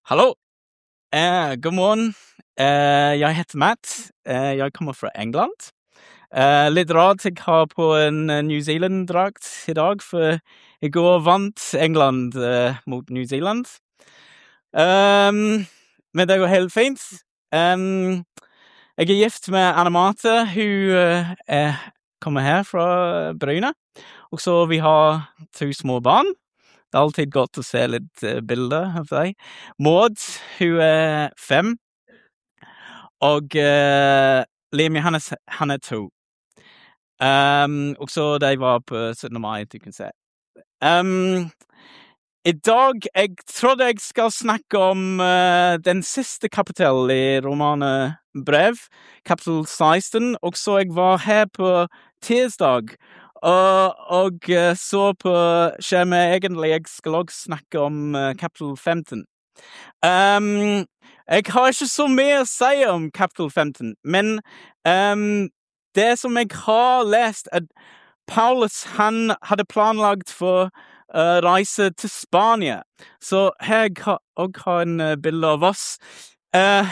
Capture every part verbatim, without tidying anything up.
Hallo! Eh, god morgen. Eh, jeg heter Matt. Eh, jeg kommer fra England. Eh, litt rart jeg har på en eh, New Zealand-drakt i dag, for i går vant England eh, mot New Zealand. Um, men det går helt fint. Um, jeg er gift med Anna Marte. Hun eh, er- kommer her fra Bryne. Og så vi har to små barn. Det er alltid godt å se litt eh, bilder av deg. Maud, hun er fem, og uh, Liam Johannes, han er to. Um, og så de var på syttende mai, du kan se. Um, I dag, jeg trodde jeg skal snakke om uh, den siste kapittel i romanen Brev, kapittel seksten, og så jeg var her på tirsdag, og, og uh, så på skjermen egentlig jeg skal også snakke om uh, kapittel femten. Um, jeg har ikke så mye å si om kapittel femten, men um, det som jeg har lest, at Paulus han hadde planlagt for uh, reise til Spania. Så her jeg har jeg har en uh, bilde av oss. Uh,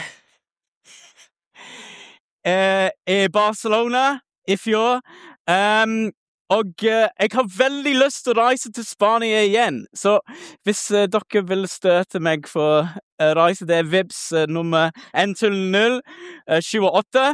uh, I Barcelona i fjor. Um, og uh, jeg har veldig lyst til å reise til Spania igjen. Så hvis uh, dere vil støte meg for uh, reise, det er Vibs uh, nummer en to null sju åtte.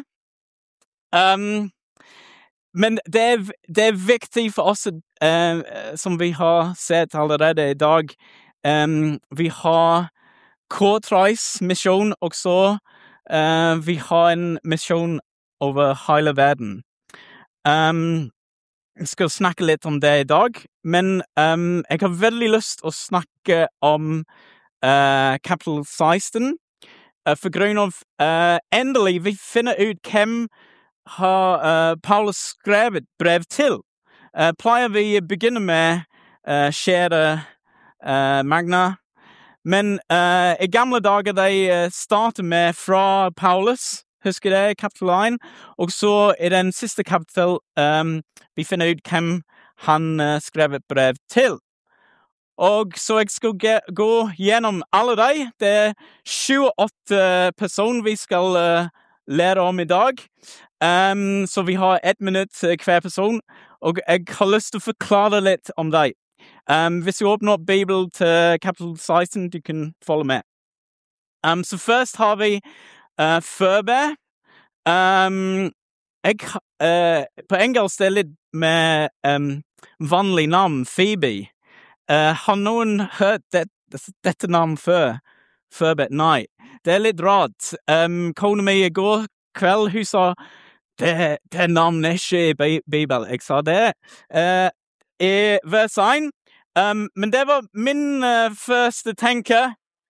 Um, Men det er, det er viktig for oss, eh, som vi har sett allerede i dag. Um, vi har kortreismisjon også. Uh, vi har en misjon over hele verden. Um, jeg skal snakke litt om det i dag, men um, jeg har veldig lyst å snakke om uh, kapittel seksten, uh, for grunn av uh, endelig vi finner ut hvem har uh, Paulus skrevet brev til. Uh, pleier vi begynne med uh, Kjære uh, Magna, men uh, i gamle dager de uh, starter med fra Paulus, husker det, kapittel én, og så i den siste kapittel um, vi finner ut hvem han uh, skrevet brev til. Og så jeg skal ge- gå gjennom alle de. Det er tjueåtte personer vi skal uh, lære om i dag. Um, så vi har ett minutt uh, hver person, og jeg har lyst til å forklare litt om deg. Um, hvis du åpner opp Bibelen til kapittel seksten, du kan følge med. Um, så først har vi uh, Føbe. Um, jeg, uh, på engelsk det er litt med um, vanlig navn, Phoebe. Uh, har noen hørt det, dette navnet før? Føbe? Nei. Det er litt rart. Um, kona mi i går kveld, hun sa det, det navnet er ikke i Bibelen. Jeg sa det. Uh, I vers én. Um, men det var min uh, første tenke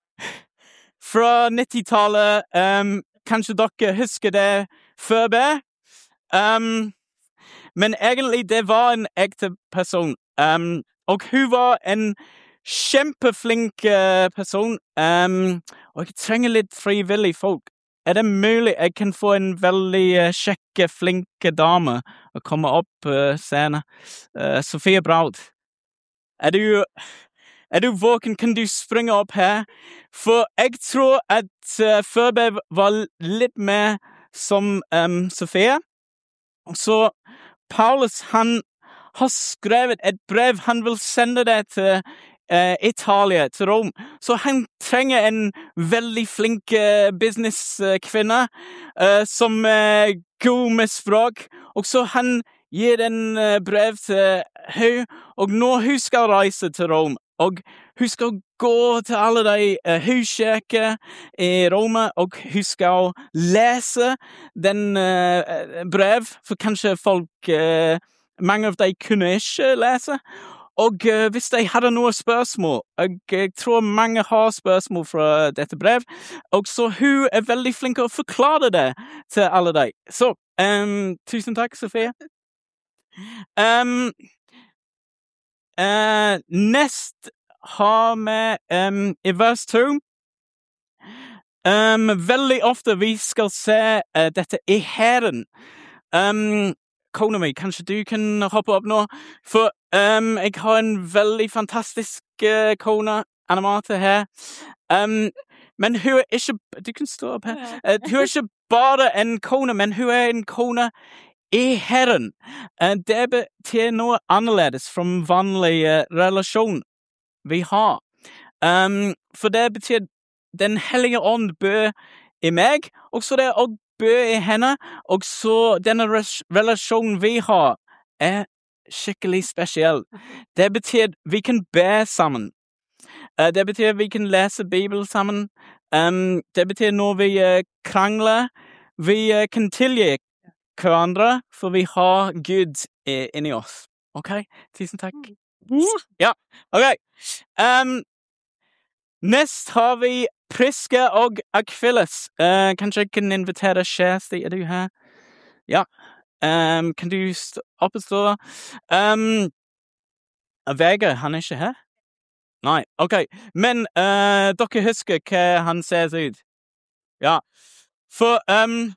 fra nittitallet. Um, kanskje dere husker det Føbe? Um, men egentlig det var en ekte person. Um, og hun var en kjempeflink uh, person. Um, og jeg trenger litt frivillig folk. Er det mulig jeg kan få en veldig uh, kjekke, flinke dame å komme opp uh, scenen? Uh, Sofie Braut. Er du, er du våken? Kan du springe opp her? For jeg tror at uh, Føbe var litt mer som um, Sofie. Og så Paulus, han har skrevet et brev. Han vil sende det til Uh, Italia, til Rom. Så han trenger en veldig flink uh, businesskvinne uh, som er uh, god med språk. Og så han gir en uh, brev til hun, og når hun skal reise til Rom, og hun skal gå til alle de uh, huskirker i Roma, og hun skal lese den uh, brev, for kanskje folk, uh, mange av de kunne ikke lese. Og uh, hvis de hadde noen spørsmål, og jeg tror mange har spørsmål fra dette brev, og så hun er veldig flink å forklare det til alle de. Så, um, tusen takk, Sofie. Um, uh, nest har vi um, i vers to. Um, veldig ofte vi skal se uh, dette i Herren. Um, Kona mi, kanskje du kan hoppe opp nå? For um, jeg har en veldig fantastisk uh, kone, Anna Marte, her. Um, Men hun er ikke... Du kan stå opp her. Uh, hun er ikke bare en kone, men hun er en kone i Herren. Uh, det betyr noe annerledes fra vanlig uh, relasjon vi har. Um, for det betyr den hellige ånd bø i meg, og så det å bø i henne, og så denne relasjonen vi har er skikkelig spesiell. Det betyr vi kan be sammen. Uh, det betyr vi kan lese Bibelen sammen. Um, det betyr når vi uh, krangler, vi uh, kan tilgi hverandre, for vi har Gud i, inni oss. Ok? Tusen takk. Ja, ok. Um, nest har vi Priska og Akvilas. Uh, kanskje jeg kan invitere Kjersti, er du her? Ja. Um, kan du stå opp og stå? Um, Vegard, han er ikke her? Nei, ok. Men uh, dere husker hva han ser ut? Ja. For um,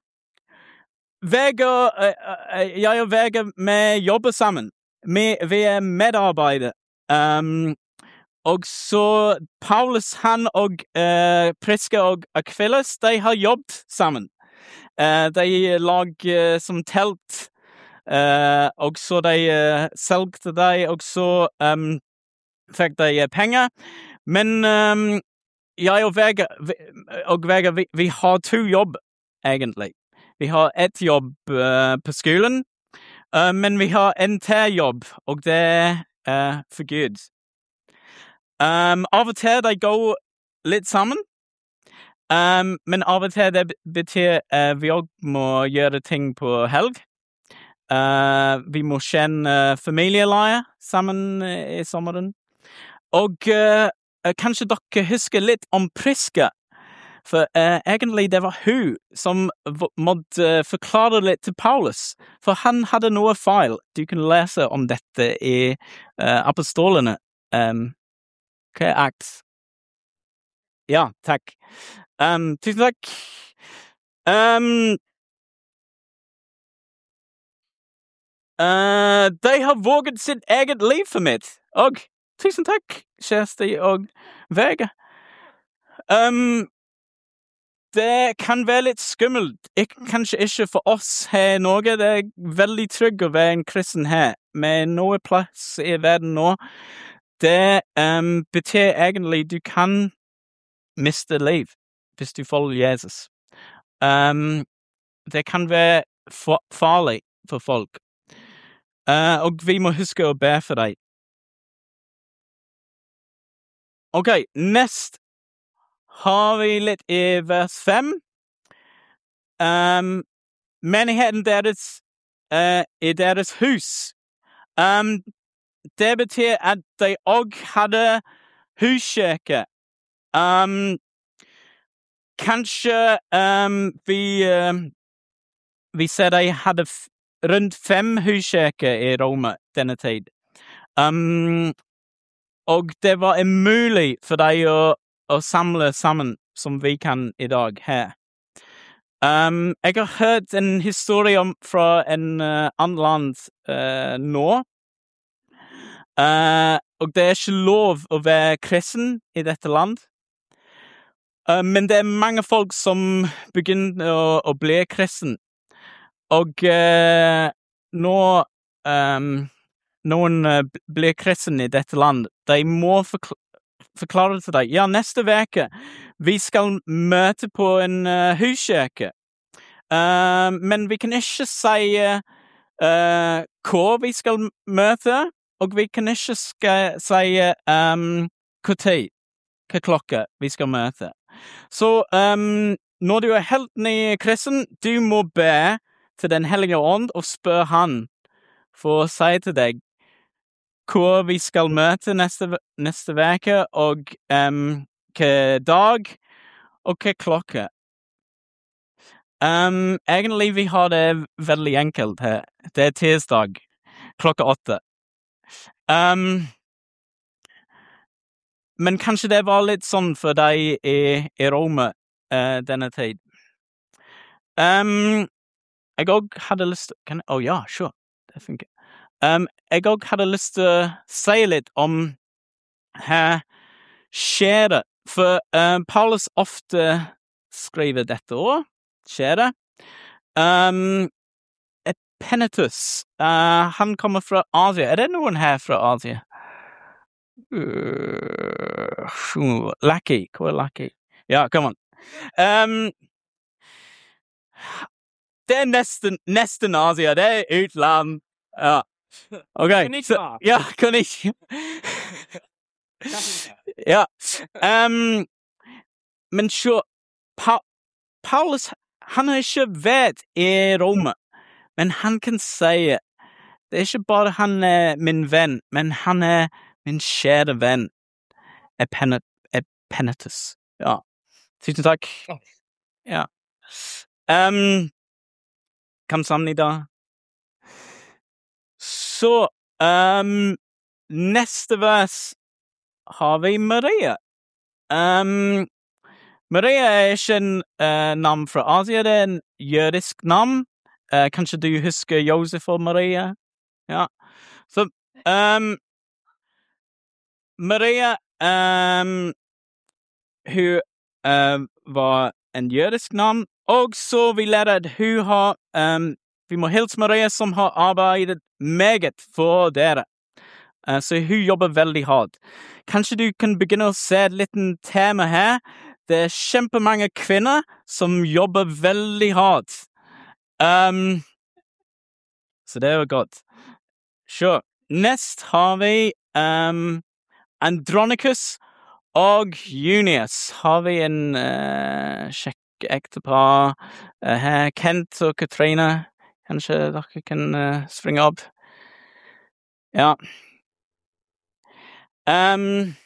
Vegard, uh, uh, jeg og Vegard, vi jobber sammen. Vi, vi er medarbeidere. Um, og så Paulus, han og uh, Priska og Akvilas, de har jobbet sammen. Uh, de lager uh, som telt, uh, og så de uh, selgte de, og så um, fikk de uh, penger. Men um, jeg og Vegard, og Vegard, vi, vi har to jobb, egentlig. Vi har ett jobb uh, på skolen, uh, men vi har en til jobb, og det er uh, for Gud. Um, av og til de går litt sammen, um, men av og til det betyr uh, vi også må gjøre ting på helg. Uh, vi må kjenne familieleie sammen i sommeren. Og uh, kanskje dere husker litt om Priska, for uh, egentlig det var hun som måtte forklare litt til Paulus, for han hadde noe feil. Du kan lese om dette i uh, apostolene. Um, Hva er akt? Ja, takk. Um, tusen takk. Um, uh, de har våget sitt eget liv for mitt. Og tusen takk, Kjersti og Vegard. Um, det kan være litt skummelt. Ik- kanskje ikke for oss her i Norge. Det er veldig trygg å være en kristen her. Med noe plass i verden nå. Det um, betyr egentlig du kan miste liv hvis du følger Jesus. Um, det kan være fa- farlig for folk. Uh, og vi må huske å be for deg. Ok, nest har vi litt i vers fem. Um, menigheten deres uh, i deres hus. Um, Det betyr at de også hadde huskirke. Um, kanskje um, vi, um, vi ser de hadde f- rundt fem huskirker i Roma denne tid. Um, og det var umulig for dem å, å samle sammen som vi kan i dag her. Um, jeg har hørt en historie om, fra en uh, annen land uh, nå. Uh, og det er ikke lov å være kristen i dette land. Uh, men det er mange folk som begynner å, å bli kristen. Og uh, nå um, noen uh, blir kristen i dette land, de må forkl- forklare til deg. Ja, neste veke vi skal møte på en uh, huskirke. Uh, men vi kan ikke si uh, uh, hvor vi skal møte. Og vi kan ikke skal si um, hva tid, hva klokke vi skal møte. Så um, når du er helt ny kristen, du må be til Den hellige ånd og spørre han for å si til deg hvor vi skal møte neste, neste veke, og um, hva dag, og hva klokke. Um, egentlig vi har det veldig enkelt her. Det er tirsdag, klokka åtte. Um, men kanskje det var litt sånn for deg i, i Roma uh, denne tid. Um, jeg også hadde lyst til... Kan, oh ja, sure. Det funker. Um, jeg også hadde lyst til å si litt om her skjer det for uh, Paulus ofte skriver dette også, skjer det. Um, Epenetus, uh, han kommer fra Asia. Er det noen her fra Asia? Uh, Lucky, hvor er Lucky? Ja, come on. Um, det er nesten, nesten Asia, det er utland. Ja, ok. Så, ja, konnichiwa. Ja, um, men så, pa Paulus, han er ikke ved i Rome, men han kan si, det er ikke bare han er min venn, men han er min kjære venn, Epenet, Epenetus. Ja, tusen takk. Ja. Um, Kom sammen i dag. Så, um, neste vers har vi Maria. Um, Maria er ikke en uh, navn fra Asia, det er en jødisk navn. Uh, kanskje du husker Josef og Maria? Ja. Så, um, Maria, um, hun uh, var en jødisk navn, og så vi lærer at hun har, um, vi må hilse Maria som har arbeidet meget for dere. Uh, så hun jobber veldig hardt. Kanskje du kan begynne å se et liten tema her. Det er kjempemange kvinner som jobber veldig hardt. Um, så det er jo godt. Så, nest har vi um, Andronicus og Junius. Har vi en uh, kjekk ektepar uh, her. Kent og Katrine. Kanskje dere kan uh, springe opp. Ja. Um,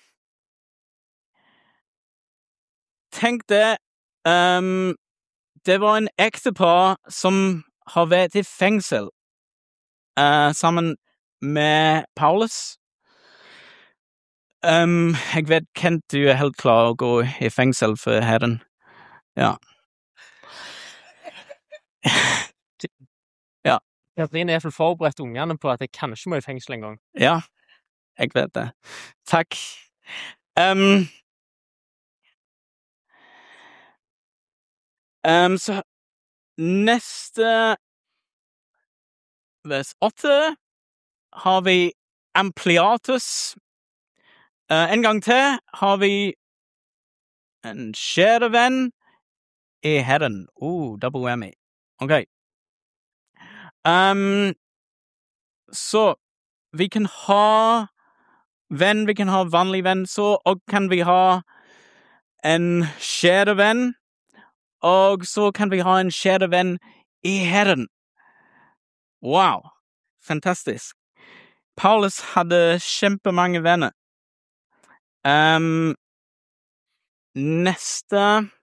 tenk det, um, det var en ektepar som har vært i fengsel uh, sammen med Paulus. Um, jeg vet, Kent, du er helt klar å gå i fengsel for Herren. Ja. Ja. Katrine er i hvert fall forberedt ungene på at jeg kanskje må i fengsel en gang. Ja, jeg vet det. Takk. Um, um, så neste vers åtte har vi Ampliatus. Uh, en gang til har vi en kjære venn i Herren. Oh, double whammy. Ok. Um, så vi kan ha venn, vi kan ha vanlig venn, så og kan vi ha en kjære venn, og så kan vi ha en kjære venn i Herren. Wow, fantastisk. Paulus hadde kjempemange venner. Um, neste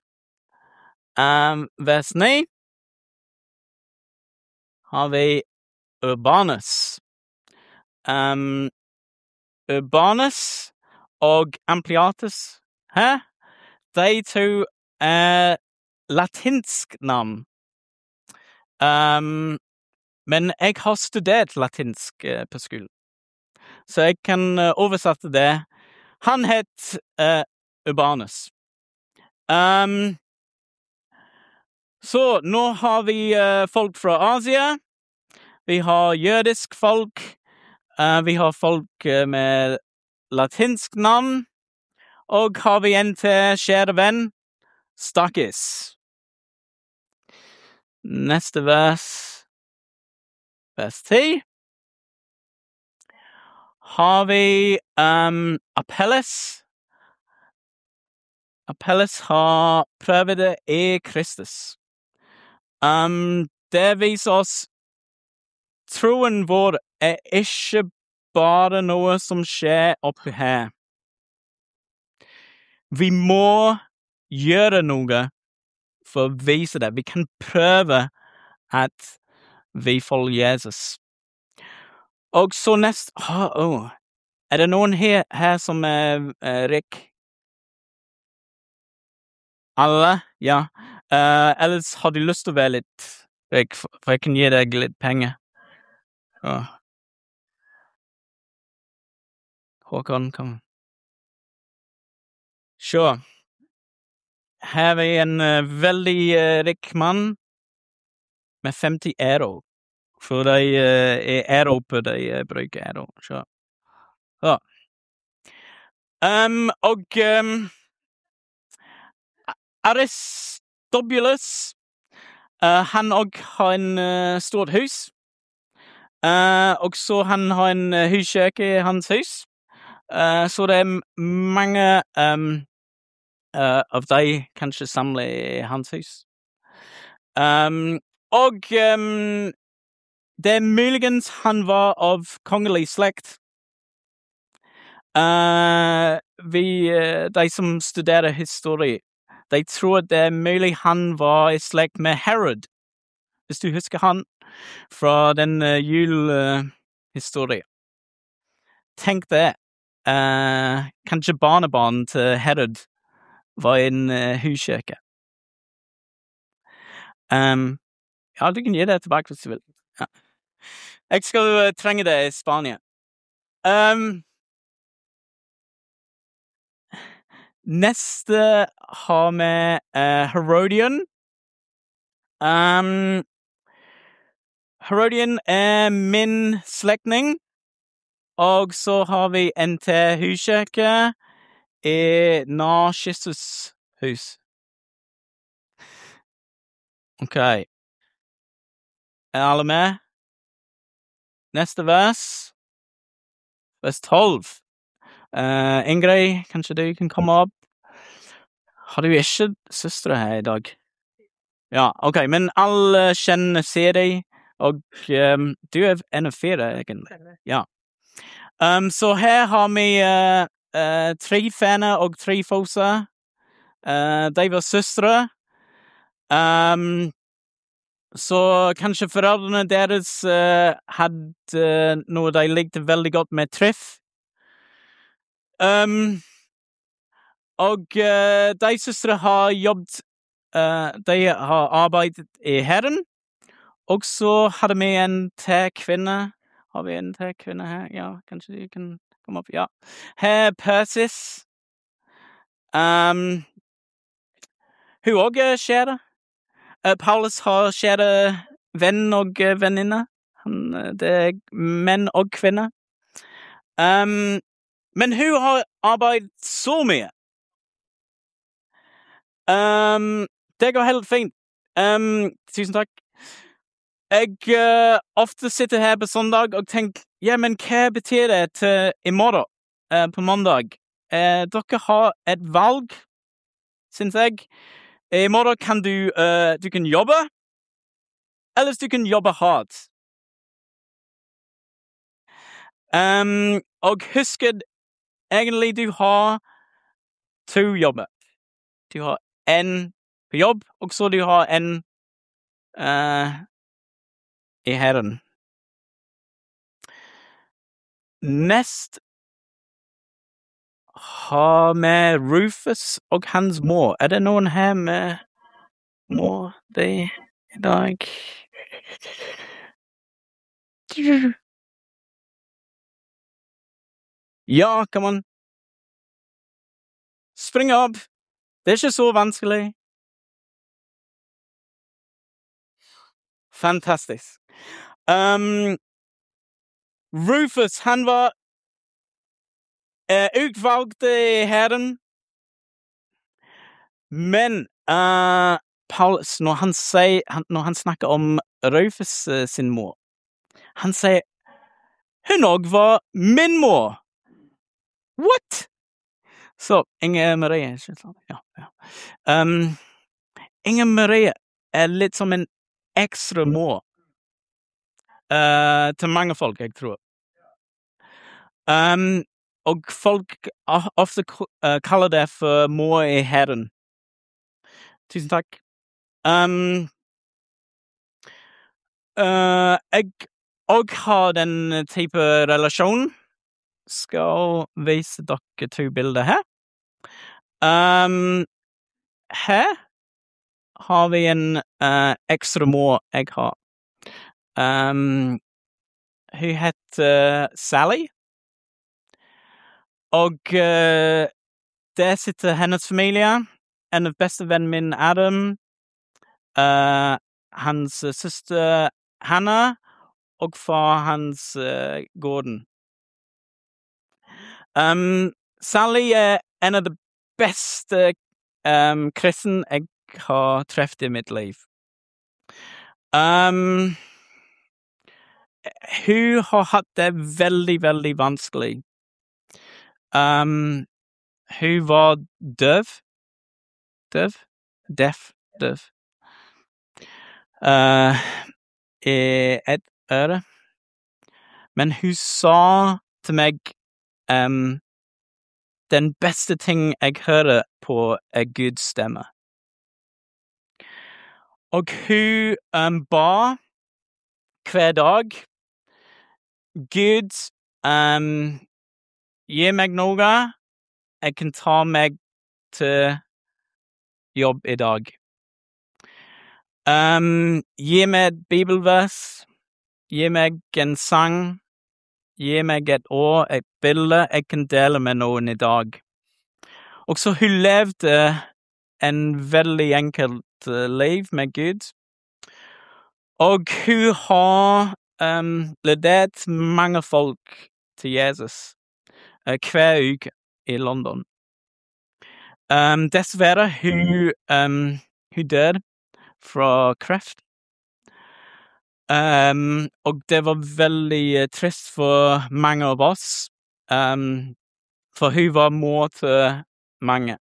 um, vers ni har vi Urbanus. Um, Urbanus og Ampliatus. Hæ? De to er latinsk navn. Um, men jeg har studert latinsk uh, på skolen, så jeg kan uh, oversette det. Han het uh, Urbanus. Um, så nå har vi uh, folk fra Asia. Vi har jødisk folk. Uh, vi har folk uh, med latinsk navn. Og har vi en til kjære venn, Stakis. Neste vers, vers ti. Har vi um, Apelles. Apelles har prøvd det i Kristus. Um, det viser oss troen vår er ikke bare noe som skjer oppi her. Vi må gjøre noe for å vise det. Vi kan prøve at vi følger Jesus. Og så nest... Oh, oh. Er det noen her, her som er uh, rik? Alle? Ja. Uh, ellers har du lyst til å være litt rik, for, for jeg kan gi deg litt penger. Oh. Håkon, kom. Sure. Her er vi en uh, veldig uh, rik mann med femti euro. For de uh, er Europa, de uh, bruker euro. Sure. Ja. Um, og um, Aristobulus, uh, han og har en uh, stort hus. Uh, og så han har en uh, huskjøkke i hans hus. Uh, så det er mange um, uh, av de kanskje samler i hans hus. Um, og um, det er muligens han var av kongelig slekt. Uh, vi, uh, de som studerer historie, de tror det er mulig han var i slekt med Herod, hvis du husker han fra den uh, julehistorie. Tenk det. Uh, kanskje barnebarn til Herod var en uh, huskjøkke. Um, ja, du kan gi det tilbake hvis du vil. Ja. Jeg skal uh, trenge det i Spania. Um, neste har vi uh, Herodian. Um, Herodian er min slektning. Og så har vi en til huskjøkke i Narcissus hus. Ok. Er alle med? Neste vers. Vers tolv. Uh, Ingrid, kanskje du kan komme opp? Har du ikke søstre her i dag? Ja, ok, men alle kjenner Siri, og um, du er en av fire, egentlig. Ja. Um, så her har vi uh, uh, tre fener og tre foser. Uh, de var søstre. Um, så kanskje foreldrene deres uh, hadde uh, noe de likte veldig godt med triff. Um, og uh, de søstre har jobbet, uh, de har arbeidet i Herren. Og så hadde vi en til kvinne. Har vi en til kvinne her? Ja, kanskje du kan komme opp? Ja. Her er Persis. Um, hun også er kjære. Uh, Paulus har kjære venn og uh, venninne. Han, uh, det er menn og kvinner. Um, men hun har arbeidet så mye. Um, det går helt fint. Um, tusen takk. Jeg uh, ofte sitter her på søndag og tenker, ja, men hva betyr det til i morgen, uh, på mandag? Uh, dere har et valg, synes jeg. I morgen kan du, uh, du kan jobbe, eller du kan jobbe hardt. Um, og husk at egentlig du har to jobber. Du har en på jobb, og så du har en uh, i Herren. Nest har vi Rufus og hans mor. Er det noen her med mor det i dag? Ja, come on. Spring opp. Det er ikke så vanskelig. Fantastisk. Um, Rufus, han var uh, utvalgt i Herren. Men uh, Paulus, når han, sier, han, når han snakker om Rufus uh, sin mor, han sier, hun også var min mor. What? Så, Inger Marie, ikke sant? Ja, ja. Um, Inger Marie er litt som en ekstra mor uh, til mange folk, jeg tror. Um, og folk ofte uh, kaller det for mor i Herren. Tusen takk. Um, uh, jeg og har den type relasjon. Skal vise dere to bilder her. Um, her har vi en uh, ekstra mor jeg har. Um, hun heter Sally. Og uh, der sitter hennes familie, en av beste vennen min, Adam, uh, hans uh, søster Hannah, og far hans uh, Gordon. Um, Sally er en av de beste um, kristne jeg har treffet i mitt liv. Um, hun har hatt det veldig, veldig vanskelig. Um, hun var døv. Døv? Deaf. Døv. Uh, I et øre. Men hun sa til meg um, den beste ting jeg hører på er Guds stemme. Og hun um, ba hver dag, Gud, um, gi meg noe, jeg kan ta meg til jobb i dag. Um, gi meg et bibelvers, gi meg en sang, gi meg et ord, et bilde jeg kan dele med noen i dag. Og så hun levde en veldig enkelt uh, liv med Gud. Og hun har um, ledet mange folk til Jesus uh, hver uke i London. Um, dessverre, hun, um, hun døde fra kreft. Um, og det var veldig uh, trist for mange av oss, um, for hun var mor til mange.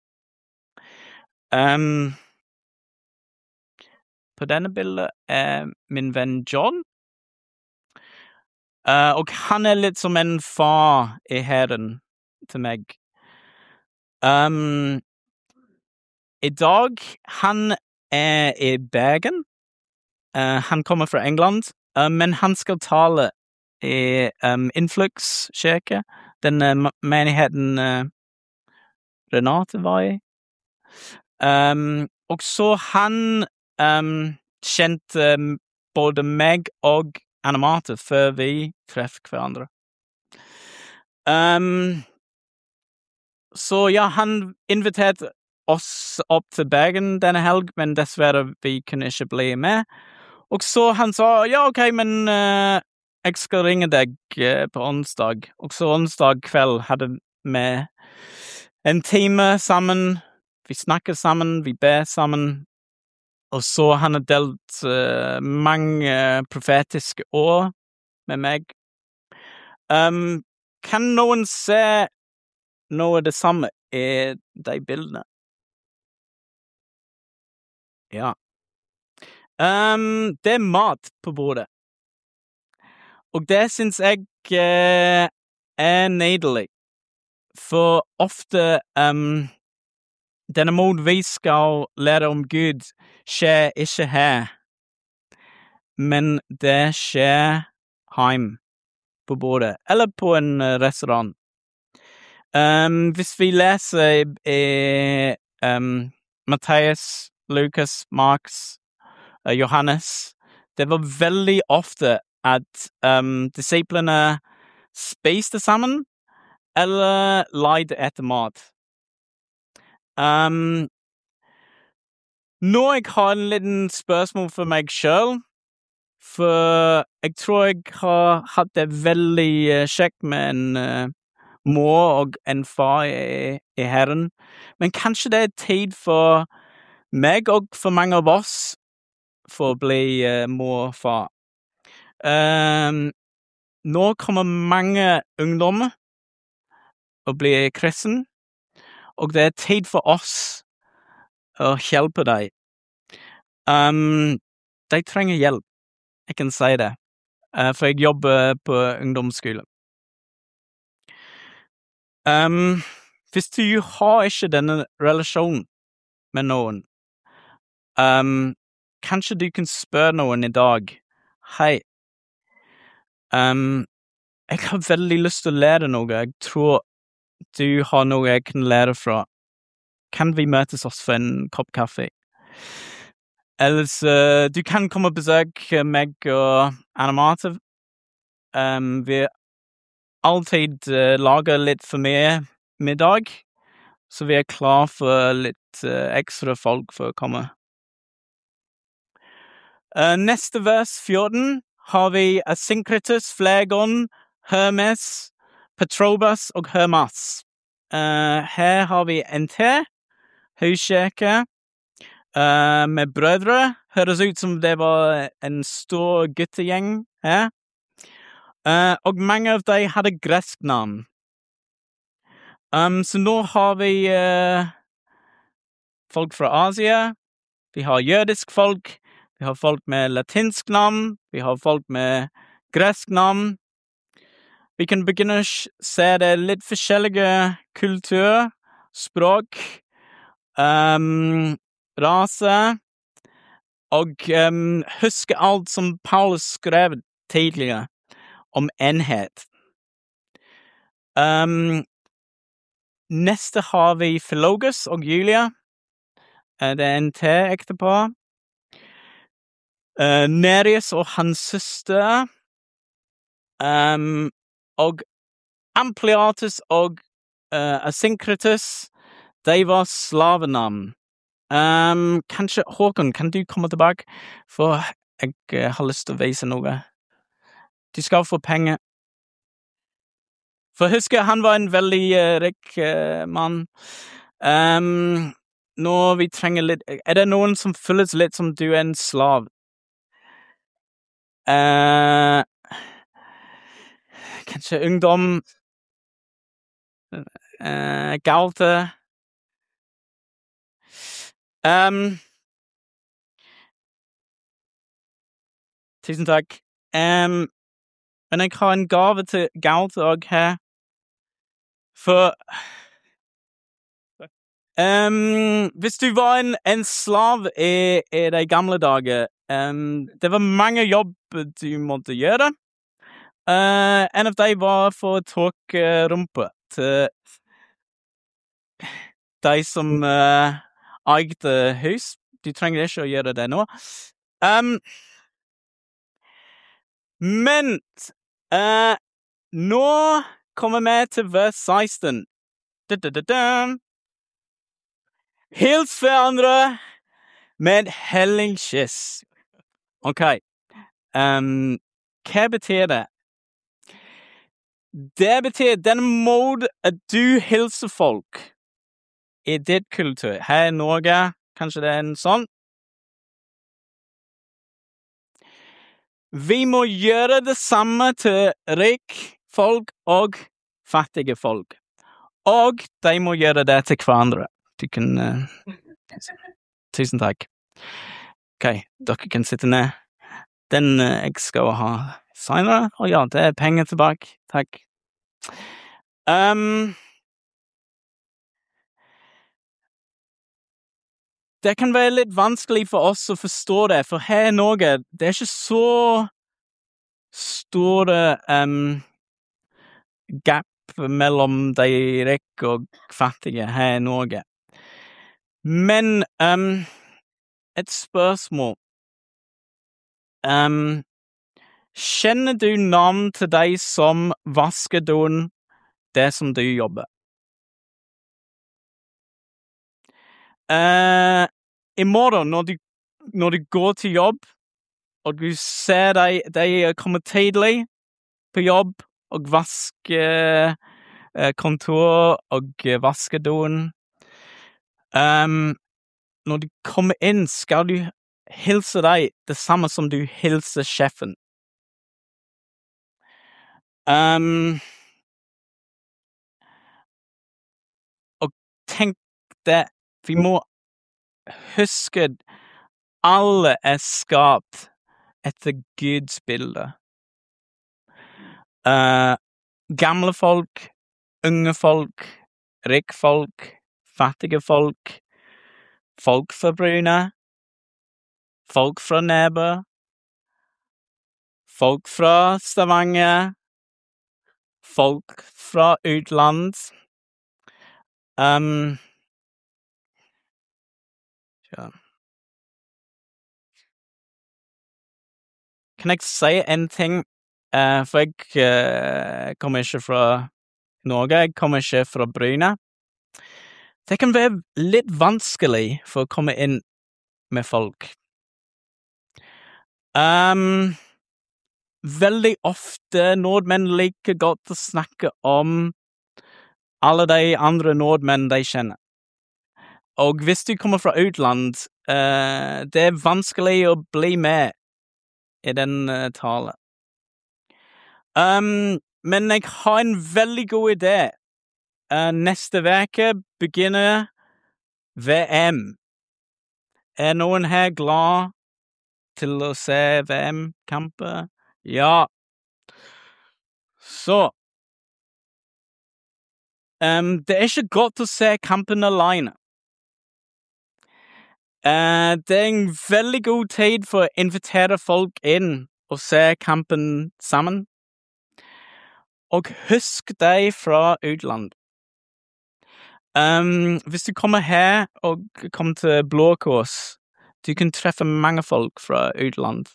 Um, på denne bildet er min venn John, uh, og han er litt som en far i Herren til meg. Um, I dag, han er i Bergen. Uh, han kommer fra England, uh, men han skal tale i um, Influx-kirke, den uh, menigheten uh, Renate var i. Um, og så han um, kjente um, både meg og Anne-Marte før vi treffet hverandre. Um, så ja, han inviterte oss opp til Bergen denne helg, men dessverre vi kunne ikke bli med. Og så han sa, ja, ok, men uh, jeg skal ringe deg uh, på onsdag. Og så onsdag kveld hadde vi en time sammen, vi snakket sammen, vi ber sammen, og så han har delt uh, mange profetiske ord med meg. Um, kan noen se noe av det samme i de bildene? Ja. Um, det er mat på bordet. Og det synes jeg uh, er nydelig. For ofte um, denne måten vi skal lære om Gud skjer ikke her, men det skjer heim på bordet, eller på en uh, restaurant. Um, hvis vi leser i, i um, Matteus, Lukas, Marks, uh, Johannes, det var veldig ofte at um, disiplene spiste sammen, eller leide etter mat. Um, nå jeg har en liten spørsmål for meg selv, for jeg tror jeg har hatt det veldig uh, kjekt med en uh, mor og en far i, i Herren, men kanskje det er tid for meg og for mange av oss for å bli uh, mor og far. Um, nå kommer mange ungdommer å bli kristen, og det er tid for oss å hjelpe dem. Um, de trenger hjelp, jeg kan si det, uh, for jeg jobber på ungdomsskole. Um, hvis du har ikke denne relasjonen med noen, um, kanskje du kan spørre noen i dag, hei, um, jeg har veldig lyst til å lære noe, jeg tror du har noe jeg kan lære fra. Kan vi møtes oss for en kopp kaffe? Ellers, uh, du kan komme og besøke meg og Anne-Marte. Um, vi alltid uh, lager litt for mye middag, så vi er klar for litt uh, ekstra folk for å komme. Uh, neste vers, fjorten, har vi Asyncritus, Phlegon, Hermes, Petrobus og Hermas. Uh, her har vi en til, høykjeke, uh, med brødre. Høres ut som det var en stor guttegjeng her. Uh, og mange av dem hadde gresk navn. Um, så nå har vi uh, folk fra Asia, vi har jødisk folk, vi har folk med latinsk navn, vi har folk med gresk navn. Vi kan begynne å se det litt forskjellige kultur, språk, um, rase, og um, huske alt som Paulus skrev tidligere om enhet. Um, neste har vi Philogus og Julia. Uh, det er en til ektepar. Uh, Nereus og hans søster. Um, og Ampliatus og uh, Asyncritus, de var slavenavn. Um, kanskje, Håkon, kan du komme tilbake? For jeg uh, har lyst til å vise noe. Du skal få penger. For husk, han var en veldig uh, rik uh, mann. Um, nå vi trenger litt... Er det noen som føles litt som du er en slav? Uh, kanskje ungdom... Uh, gaute... Um, tusen takk. Um, men jeg har en gave til Gaute og her. For um, hvis du var en, en slav i, i de gamle dager, um, det var mange jobb du måtte gjøre. Uh, en av dem var for å tåke rumpe til de som... Uh, eget hus. Du trenger ikke å gjøre det nå. Um, men uh, nå kommer vi til vers seksten. Da, da, da, da. Hils hverandre med hellig kyss. Ok. Um, hva betyr det? Det betyr den måte at du hilser folk i ditt kultur. Her i Norge, kanskje det er en sånn. Vi må gjøre det samme til rik folk og fattige folk. Og de må gjøre det til hverandre. Du kan... Uh, tusen takk. Ok, dere kan sitte ned. Den uh, jeg skal ha senere. Og ja, det er penger tilbake. Takk. Um... Det kan være litt vanskelig for oss å forstå det, for her i Norge, det er ikke så store um, gap mellom de rike og fattige her i Norge. Men um, et spørsmål. Um, kjenner du navn til de som vasker doen det som du jobber? Uh, I morgen, når du, når du går til jobb, og du ser de, de kommer tidlig på jobb, og vasker uh, kontor, og uh, vasker doen, um, når du kommer inn, skal du hilse deg det samme som du hilser sjefen. Um, og tenk det, vi må huske alle er skapt etter Guds bilde. Uh, gamle folk, unge folk, rik folk, fattige folk, folk fra Bryne, folk fra Nebø, folk fra Stavanger, folk fra utland. Um, ja. Kan jeg si en ting? Uh, for jeg uh, kommer ikke fra Norge, jeg kommer ikke fra Bryne. det kan være litt vanskelig for å komme inn med folk. Um, veldig ofte nordmenn liker godt å snakke om alle de andre nordmenn de kjenner. Og hvis du kommer fra utland, uh, det er vanskelig å bli med i den uh, talen. Um, men jeg har en veldig god idé. Uh, neste veke begynner V M. Er noen her glad til å se V M-kamper? Ja. Så um, det er ikke godt å se kampen alene. Uh, det er en veldig god tid for å invitere folk inn og se kampen sammen. Og husk deg fra utland. Um, hvis du kommer her og kommer til Blå Kors, du kan treffe mange folk fra utland.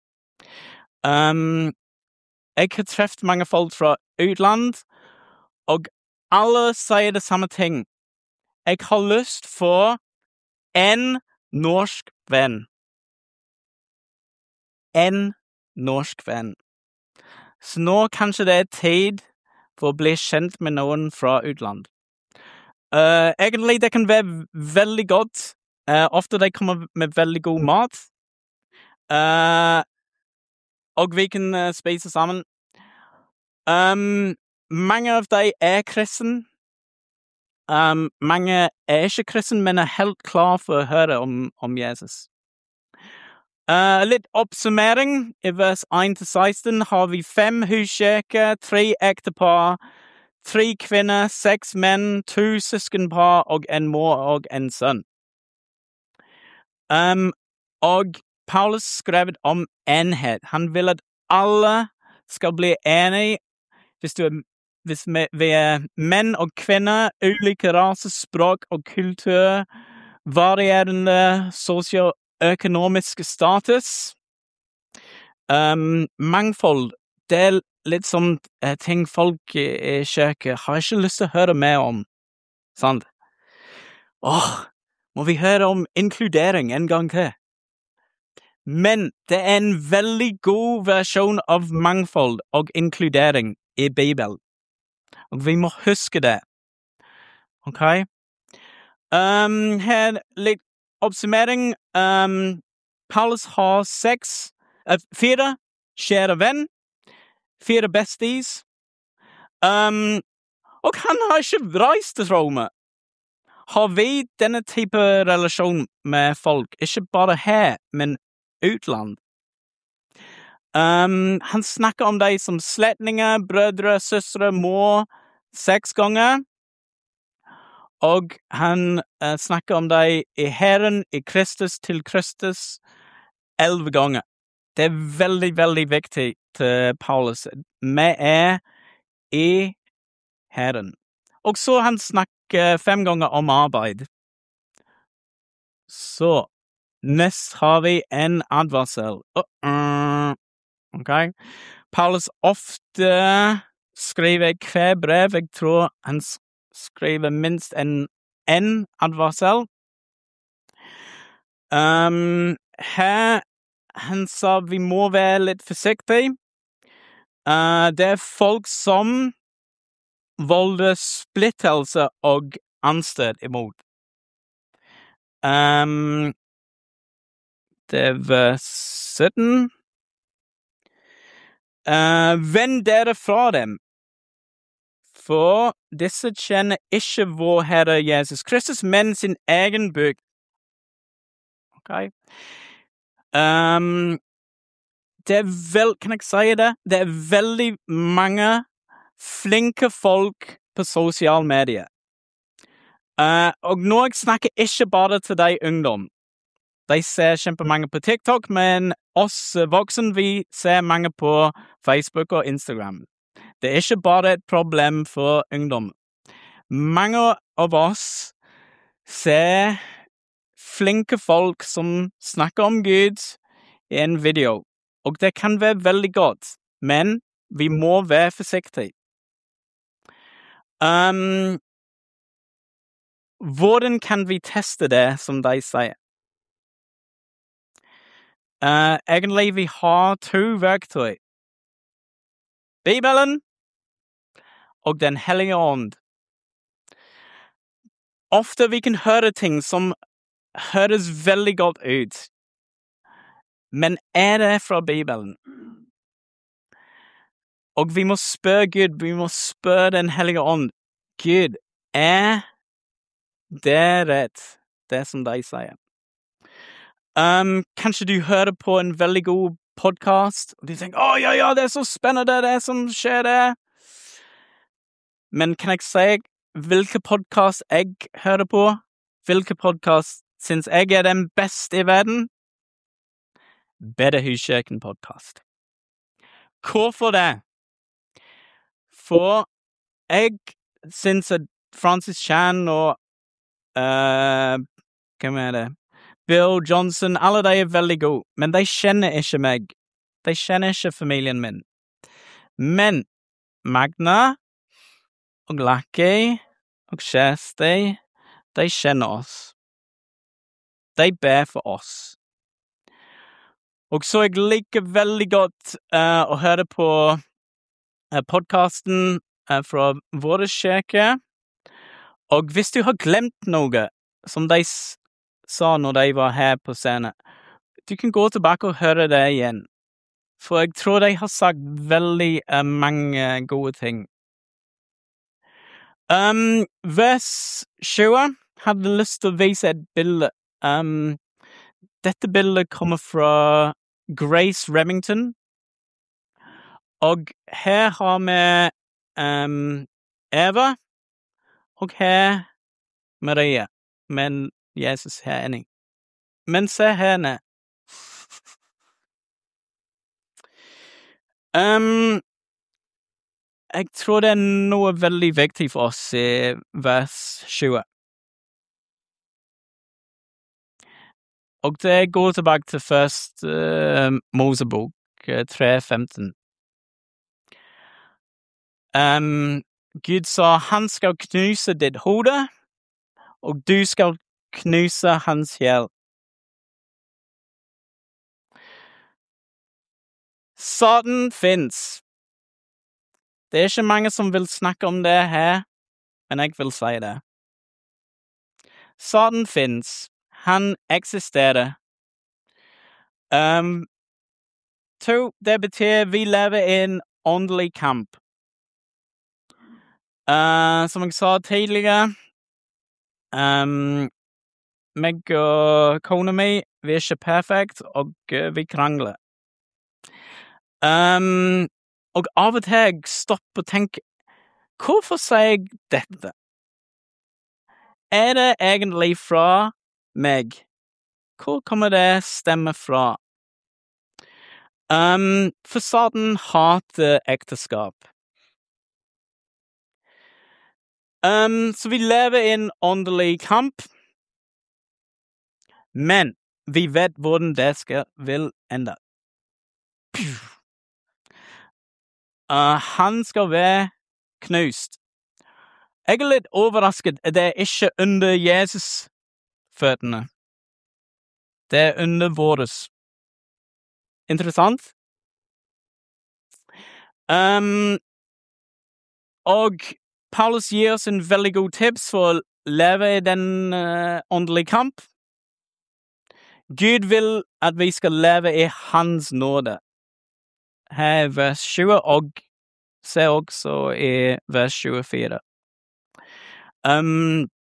Um, jeg har treffet mange folk fra utland, og alle sier det samme ting. Jeg har lyst for en norsk venn. En norsk venn. Så nå kanskje det er tid for å bli kjent med noen fra utland. Uh, egentlig det kan være veldig godt. Uh, ofte de kommer med veldig god mat. Uh, og vi kan uh, spise sammen. Um, mange av de er kristen. Um, mange er ikke kristen, men er helt klar for å høre om, om Jesus. Uh, litt oppsummering. I vers one til seksten har vi fem huskirker, tre ektepar, tre kvinner, seks menn, to søskenpar og en mor og en sønn. Um, og Paulus skrev om enhet. Han vil at alle skal bli enige. Hvis, du er, hvis vi er menn og kvinner, ulike raser, språk og kultur, varierende sosioøkonomisk status, um, mangfold, det er litt sånn uh, ting folk i, i kjøket har ikke lyst til å høre mer om. Sant? Åh, må vi høre om inkludering en gang til? Men det er en veldig god versjon av mangfold og inkludering i Bibelen. Og vi må huske det. Ok? Um, her litt oppsummering. Um, Paulus har seks, uh, fire kjære venn, fire besties. Um, og han har ikke reist til Rome. Har vi denne type relasjon med folk, ikke bare her, men utland? Um, han snakker om deg som slektninger, brødre, søstre, mor, seks ganger. Og han uh, snakker om deg i Herren, i Kristus, til Kristus, elleve ganger. Det er veldig, veldig viktig til Paulus. Vi er i Herren. Og så han snakker fem ganger om arbeid. Så, nest har vi en advarsel. Uh-uh. Ok? Paulus ofte skriver hver brev. Jeg tror han skriver minst en, en advarsel. Um, her han sa vi må være litt forsiktige. Uh, det er folk som volder splittelse og anstøt imot. Um, det er vers sytten. Uh, Vend dere fra dem, for disse kjenner ikke vår Herre Jesus Kristus, men sin egen bygd. Ok? Um, det er vel, kan jeg si det? Det er veldig mange flinke folk på sosiale medier. Uh, og nå jeg snakker ikke bare til de ungdom. De ser kjempemange på TikTok, men oss voksne, vi ser mange på Facebook og Instagram. Det er ikke bare et problem for ungdom. Mange av oss ser flinke folk som snakker om Gud i en video, og det kan være veldig godt, men vi må være forsiktige. Um, Hvordan kan vi teste det som de sier? Uh, egentlig vi har to verktøy. Bibelen og Den hellige ånd. Ofte vi kan høre ting som høres veldig godt ut. Men er det fra Bibelen? Og vi må spørre Gud, vi må spørre Den hellige ånd. Gud, er det rett, det som de sier? Um, kanskje du hører på en veldig god podcast, og du tenker, å ja, ja, det er så spennende det som skjer der. Men kan jeg si hvilke podcast jeg hører på? Hvilke podcast synes jeg er den beste i verden? Bedehuskirken podcast. Hvorfor det? For jeg synes at Francis Chan og uh, hvem er det? Bill Johnson, alle de er veldig gode, men de kjenner ikke meg. De kjenner ikke familien min. Men Magna og Lucky og Kjersti, de kjenner oss. De ber for oss. Og så jeg liker veldig godt uh, å høre på uh, podcasten uh, fra vår kirke. Og hvis du har glemt noe som de s- sa når de var her på scenen, du kan gå tilbake og høre det igjen. For jeg tror de har sagt veldig uh, mange gode ting. Um, vers tjue hadde lyst til å vise et bilde. Um, dette bildet kommer fra Grace Remington. Og her har vi um, Eva, og her Maria, men Jesus her inne. Men se henne. Um, jeg tror det er noe veldig viktig for oss i vers tjue. Og det går tilbake til først uh, Mosebok uh, tre femten. Um, Gud sa, han skal knuse ditt hode, og du skal knuse hans hjel. Satan finnes. Det er ikke mange som vil snakke om det her, men jeg vil si det. Satan finnes. Han eksisterer. Um, to, det betyr vi lever i en åndelig kamp. Uh, som jeg sa tidligere, um, meg og kona mi, vi er ikke perfekt, og uh, vi krangler. Um, og av og til jeg stopper og tenker, hvorfor sier jeg dette? Er det egentlig fra meg? Hvor kommer det stemme fra? Um, for Satan hater ekteskap. Um, så vi lever i en åndelig kamp, men vi vet hvordan det skal, vil ende. Uh, han skal være knust. Jeg er litt overrasket at det er ikke under Jesus føttene. Det er under våres. Interessant. Um, og Paulus gir oss en veldig god tips for å leve i den uh, åndelige kamp. Gud vil at vi skal leve i hans nåde. Her er vers tjue, og se også i vers tjuefire. Um,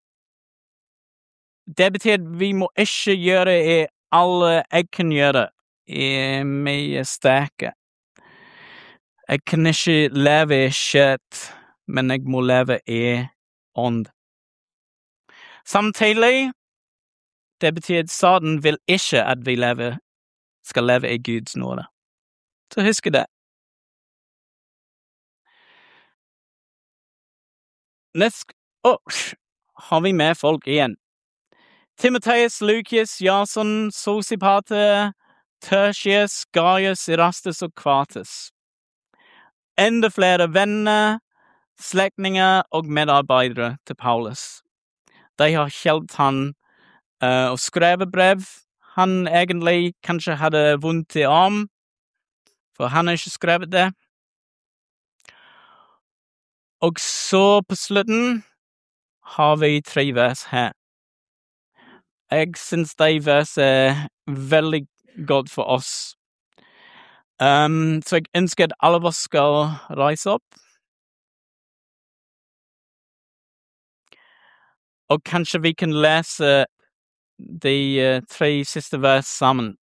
det betyr at vi må ikke gjøre i alle jeg kan gjøre i mye sterke. Jeg kan ikke leve i kjøtt, men jeg må leve i ånd. Samtidig, det betyr at Satan vil ikke at vi lever, skal leve i Guds nåde. Så husk det. Nest, oh, har vi med folk igjen. Timotheus, Lukas, Jason, Sosipate, Tertius, Gaius, Erastus og Quartus. Enda flere venner, slektninger og medarbeidere til Paulus. de har hjulpet han uh, å skrive brev. Han egentlig kanskje hadde vondt i arm, for han har ikke skrevet det. Og så på slutten har vi tre vers her. Jeg synes de vers er veldig godt for oss. Um, så jeg ønsker at alle av oss skal reise opp. Og kanskje vi kan lese de uh, tre siste vers sammen.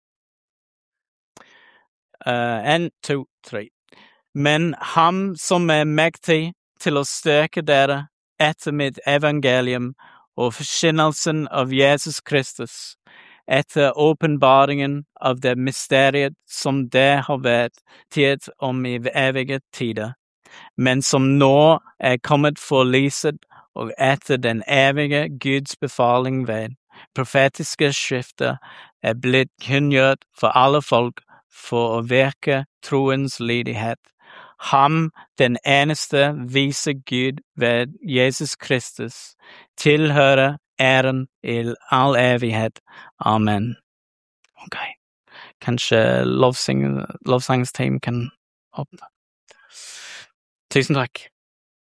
Uh, en, to, tre. Men ham som er mektig til å styrke dere etter mitt evangelium og forkynnelsen av Jesus Kristus, etter åpenbaringen av det mysteriet som det har vært tid om i evige tider, men som nå er kommet for lyset og etter den evige Guds befaling ved profetiske skrifter er blitt kunngjort for alle folk for å virke troens lydighet. Ham, den eneste vise Gud ved Jesus Kristus, tilhører æren i all evighet. Amen. Ok. Kanskje lovsang, lovsangsteam kan opp. Tusen takk.